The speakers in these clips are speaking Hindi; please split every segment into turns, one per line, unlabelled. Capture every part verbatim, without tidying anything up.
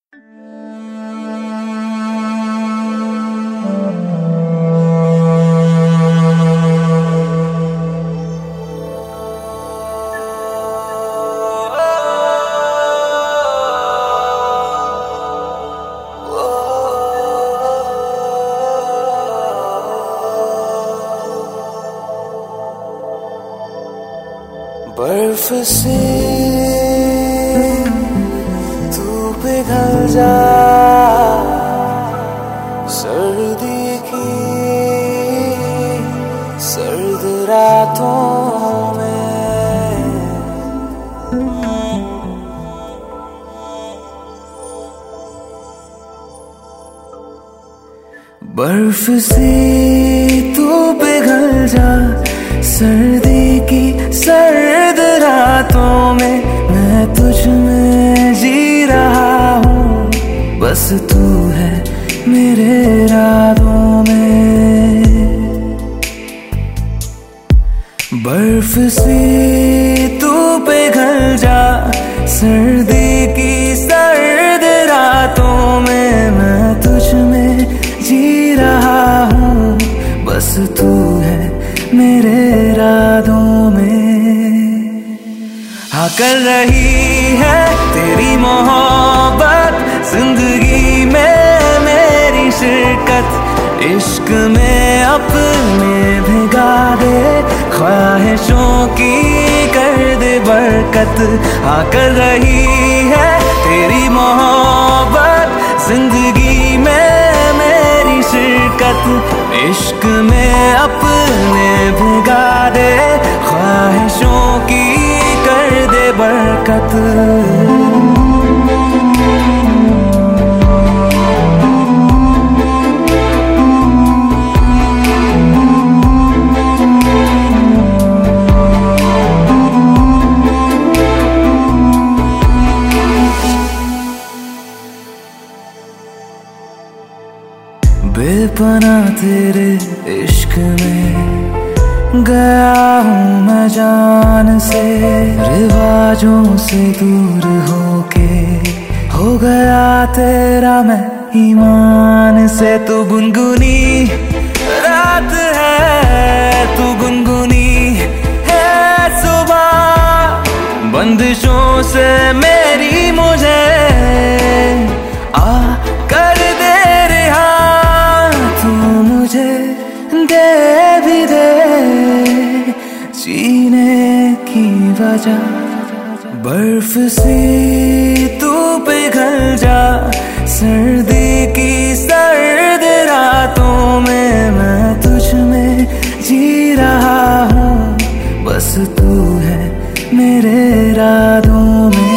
बर्फ से तू पिघल जा सर्दी की सर्द रातों में। बर्फ से तू पिघल जा सर्दी की सर्द रातों में, मैं तुझ में जी रहा हूँ, बस तू है मेरे रातों में। बर्फ से तू पिघल जा सर्दी की सर्द रातों में, मैं तुझ में जी रहा हूँ, बस तू है मेरे रातों में। हाँ कर रही है तेरी मोहब्बत जिंदगी में मेरी शिरकत, इश्क में अपने भिगा दे ख्वाहिशों की कर दे बरकत। हाँ कर रही है तेरी मोहब्बत जिंदगी में मेरी शिरकत, इश्क में अपने भिगा दे ख्वाहिशों की कर दे बरकत। बेपनाह तेरे इश्क में गया हूँ मैं जान से, रिवाजों से दूर होके हो गया तेरा मैं ईमान से। तू गुनगुनी रात है, तू गुनगुनी है सुबह, बंदिशों से मेरी मुझे आ कर दे रिहा, तू मुझे दे भी दे जीने की वजह। बर्फ से तू पिघल जा सर्दी की सर्द रातों में, मैं तुझ में जी रहा हूँ, बस तू है मेरे रातों में।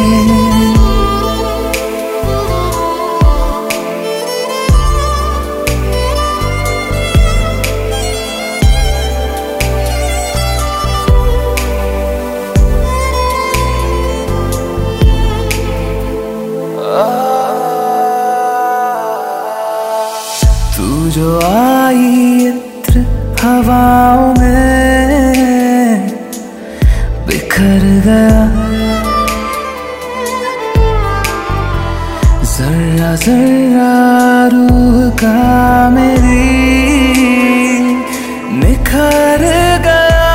तू जो आई इत्र हवाओं में बिखर गया, जर्रा जर्रा रूह का मेरी निखर गया।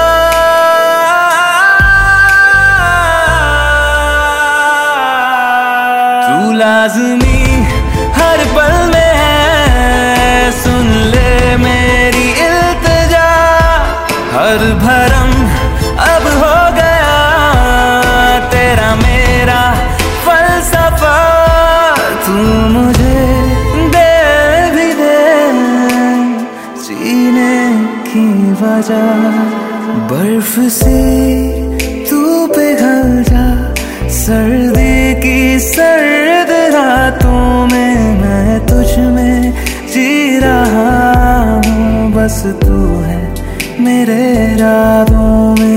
तू लाज़मी हर पल में है, सुन ले मेरी इल्तिजा, हर भरम अब हो गया तेरा मेरा फलसफा। तू मुझे दे भी दे जीने की वजह। बर्फ से तू पिघल जा सर्दी की सर्द रातों में, मैं तुझ में जी रहा हूँ, बस तू है मेरे रातों में।